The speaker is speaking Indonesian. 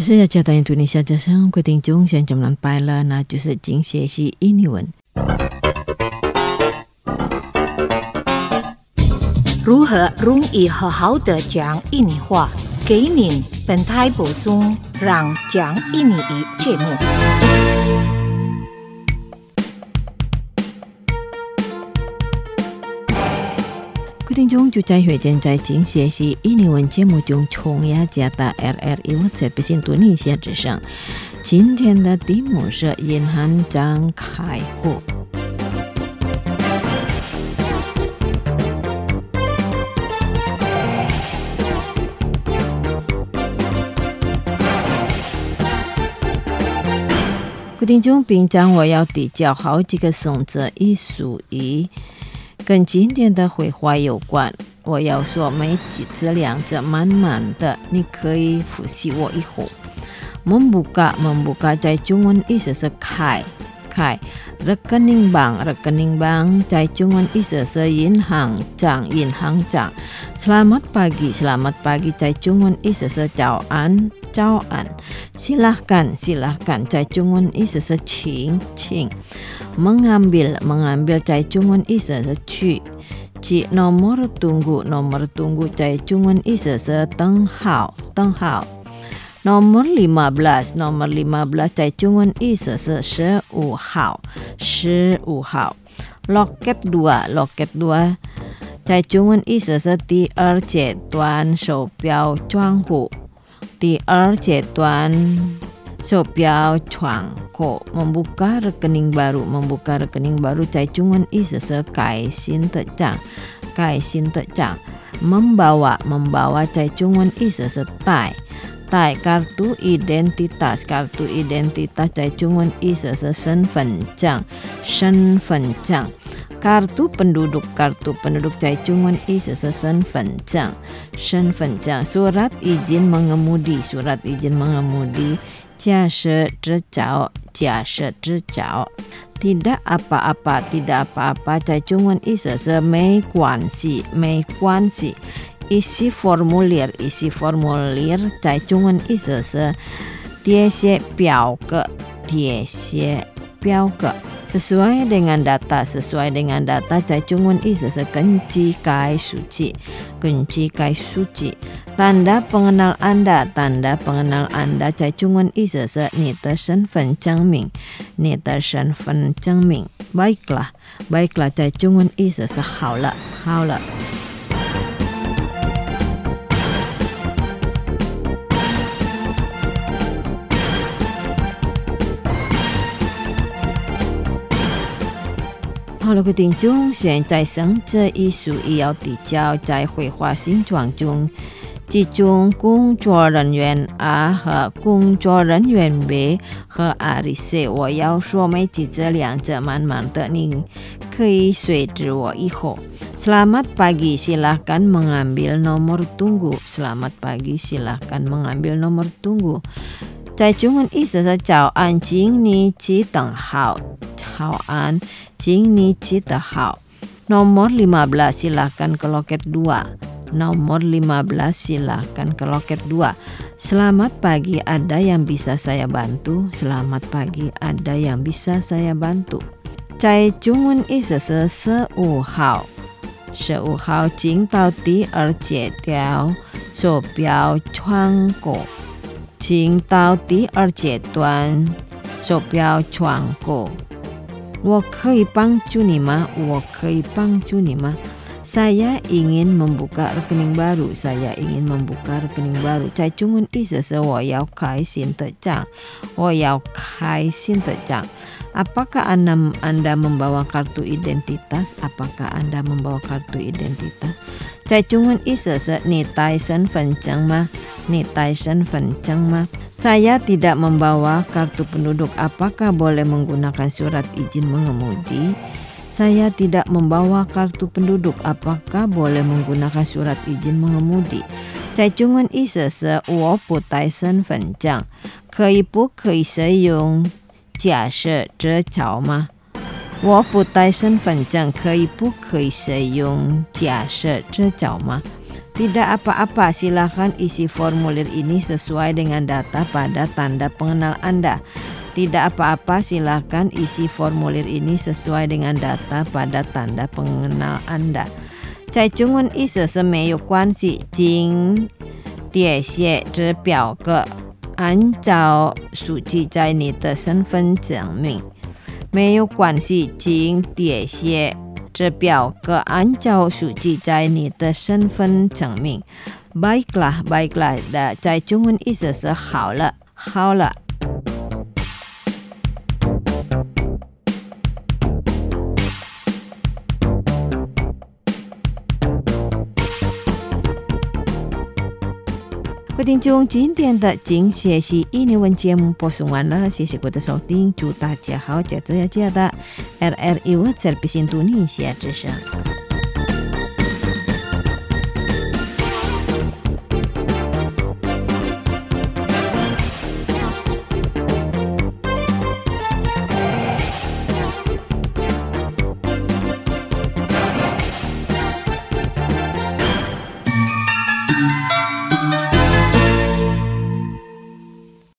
这是加大印度尼西亚之声，各位听众现在们拜了，那就是今学习印尼文。 如何容易好好的讲印尼话？给您本台补充让讲印尼语节目。 各位听众，就在现在今学习印尼文节目中，从雅加达 RRI 这边印度尼西亚之声。今天的题目是银行张开户。各位听众，平常我要比较好几个生字一属于跟今天的绘画有关。我要说每几字两字慢慢的，你可以复习我以后。membuka 在中文意思是开 rekening bank 在中文意思是银行账 selamat pagi 在中文意思是早安 silahkan 在中文意思是请 mengambil 在中文意思是去 nomor tunggu 在中文意思是等号 Nomor 15在中文意思是15号 Loket 2在中文意思是第二阶段手表窗户 membuka rekening baru 在中文意思是开新的账 membawa 在中文意思是带 kartu identitas 在中文意思是身份证 kartu penduduk 在中文意思是身份证 surat izin mengemudi 驾驶执照 tidak apa-apa 在中文意思是没关系 isi formulir 在中文意思是填写表格 sesuai dengan data 在中文意思是根据该数据 tanda pengenal anda 在中文意思是你的身份证明 baiklah 在中文意思是好了好了，各位听众，现在生字艺术也要比较在绘画形状中，其中工作人员 A 和工作人员 B 和 RC， 我要说每几字两字慢慢的，你可以随着我以后。Selamat pagi, silahkan mengambil nomor tunggu. Selamat pagi, silahkan mengambil nomor tunggu. 在中文意思是早安，请你去等候。早安，请你去等候。Nomor 15 silahkan ke loket 2. Nomor 15 silahkan ke loket 2. Selamat pagi, ada yang bisa saya bantu? Selamat pagi, ada yang bisa saya bantu? 在中文意思是15号请到第二阶段手表窗口。请到第二阶段手表窗口。我可以帮助你吗？ Saya ingin membuka rekening baru. 在中文意思是我要开新的账。Apakah Anda membawa kartu identitas? 在中文意思是你带身份证吗？ Saya tidak membawa kartu penduduk. Apakah boleh menggunakan surat izin mengemudi? Saya tidak membawa kartu penduduk. Apakah boleh menggunakan surat izin mengemudi? 在中文意思是我不带身份证，可以不可以使用驾驶执照吗？我不带身份证，可以不可以使用驾驶执照吗？ Tidak apa-apa, silakan isi formulir ini sesuai dengan data pada tanda pengenal Anda. Tidak apa-apa, silakan isi formulir ini sesuai dengan data pada tanda pengenal Anda. 在中文意思是没有关系，请填写这表格，按照书记在你的身份证明。没有关系，请填写这表格，按照书记在你的身份证明。Baiklah, baiklah 的在中文意思是好了，好了。各位听众，今天的精学习印尼文节目播送完了，谢谢各位的收听，祝大家好，记得要记得 RRI World Service Indonesia 之声。